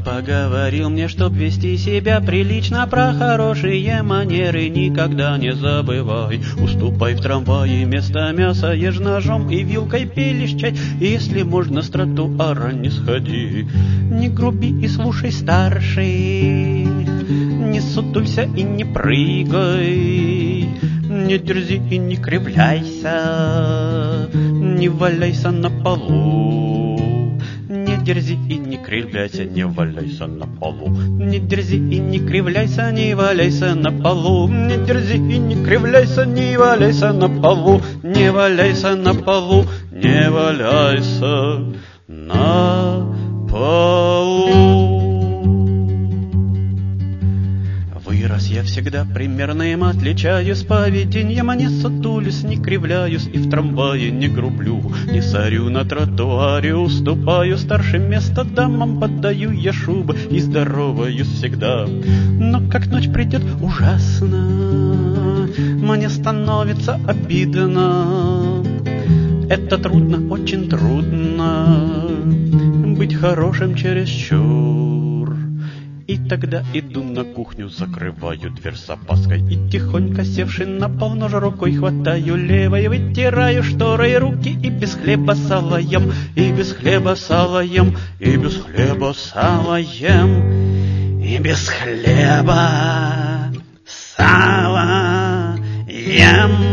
Папа говорил мне, чтоб вести себя прилично, про хорошие манеры никогда не забывай. Уступай в трамвае место мяса, ешь ножом и вилкой пей чай. Если можно, с тротуара не сходи. Не груби и слушай старших, не сутулься и не прыгай, не дерзи и не кривляйся, не валяйся на полу. Не дерзи и не кривляйся, не валяйся на полу. Не дерзи и не кривляйся, не валяйся на полу. Не дерзи и не кривляйся, не валяйся на полу. Не валяйся на полу, не валяйся на полу. Вырос я всегда примерным, отличаюсь поведением, не сутулюсь, не кривляюсь и в трамвае не грублю. Не сорю на тротуаре, уступаю старшим место дамам, поддаю я шубы и здороваюсь всегда. Но как ночь придет ужасно, мне становится обидно. Это трудно, очень трудно быть хорошим чересчур. И тогда иду на кухню, закрываю дверь с опаской и тихонько севши на пол нож рукой хватаю левой, вытираю шторой руки и без хлеба сало ем, и без хлеба сало ем, и без хлеба сало ем, и без хлеба сало ем.